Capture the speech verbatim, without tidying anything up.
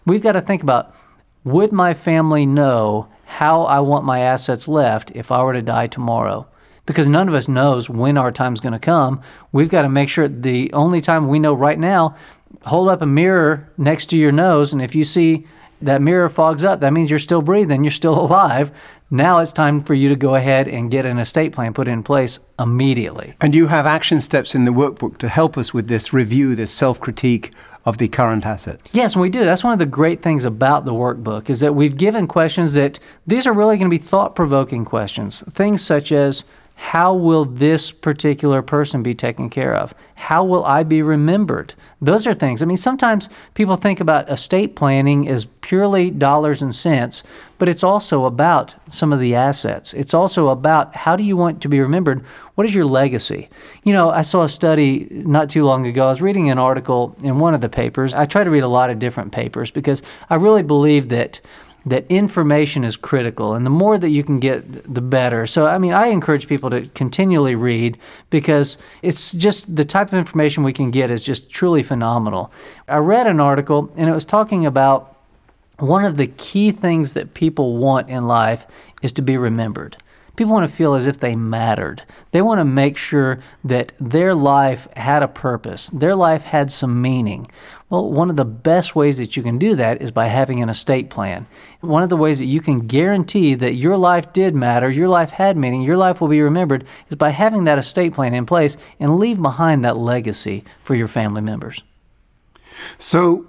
We've got to think about, would my family know how I want my assets left if I were to die tomorrow? Because none of us knows when our time's going to come. We've got to make sure the only time we know right now, hold up a mirror next to your nose, and if you see that mirror fogs up, that means you're still breathing, you're still alive. Now it's time for you to go ahead and get an estate plan put in place immediately. And you have action steps in the workbook to help us with this review, this self-critique of the current assets. Yes, we do. That's one of the great things about the workbook, is that we've given questions that, these are really going to be thought-provoking questions. Things such as, how will this particular person be taken care of? How will I be remembered? Those are things. I mean, sometimes people think about estate planning as purely dollars and cents, but it's also about some of the assets. It's also about, how do you want to be remembered? What is your legacy? You know, I saw a study not too long ago. I was reading an article in one of the papers. I try to read a lot of different papers because I really believe that that information is critical, and the more that you can get, the better. So, I mean, I encourage people to continually read, because it's just the type of information we can get is just truly phenomenal. I read an article, and it was talking about one of the key things that people want in life is to be remembered. People want to feel as if they mattered. They want to make sure that their life had a purpose. Their life had some meaning. Well, one of the best ways that you can do that is by having an estate plan. One of the ways that you can guarantee that your life did matter, your life had meaning, your life will be remembered, is by having that estate plan in place and leave behind that legacy for your family members. So